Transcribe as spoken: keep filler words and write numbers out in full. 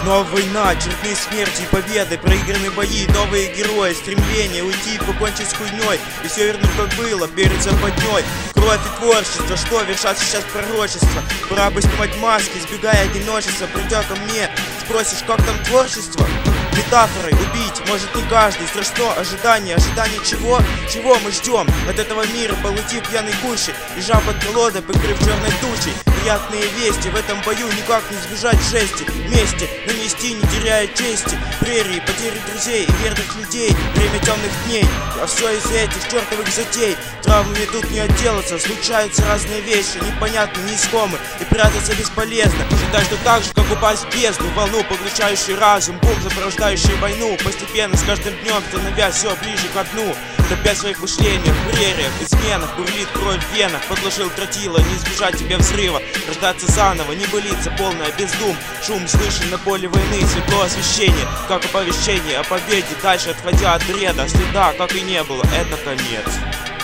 Снова война, очередные смерти и победы, проигранные бои, новые герои, стремление уйти, покончить с хуйней и все вернуть как было перед западней. Кровь и творчество, что вершат сейчас пророчество. Пора бы снимать маски, избегая одиночества. Придя ко мне, спросишь, как там творчество? Метафорой убить может не каждый. Страшно ожидание, ожидание чего? Чего мы ждем от этого мира, полыти пьяной кучи, лежа под колодой, покрыв черной тучей. Приятные вести, в этом бою никак не избежать жести. Вместе нанести, не теряя чести. Прерии, потери друзей и верных людей, время темных дней. А все из этих чертовых затей. Травмами тут не отделаться, случаются разные вещи, непонятные, неискомы, и прятаться бесполезно. Считай, что так же, как упасть в бездну, волну, поглощающий разум, бум, сопровождающий войну. Постепенно, с каждым днем, становясь все ближе ко дну. Топя в своих мышлениях, прериях, изменах, бурлит кровь в венах. Подложил тротила, не избежать тебе взрыва. Рождаться заново, не былиться, полная бездум. Шум слышен на поле войны, светло освещение, как оповещение о победе. Дальше отходя от бреда, следа, как и не было, это конец.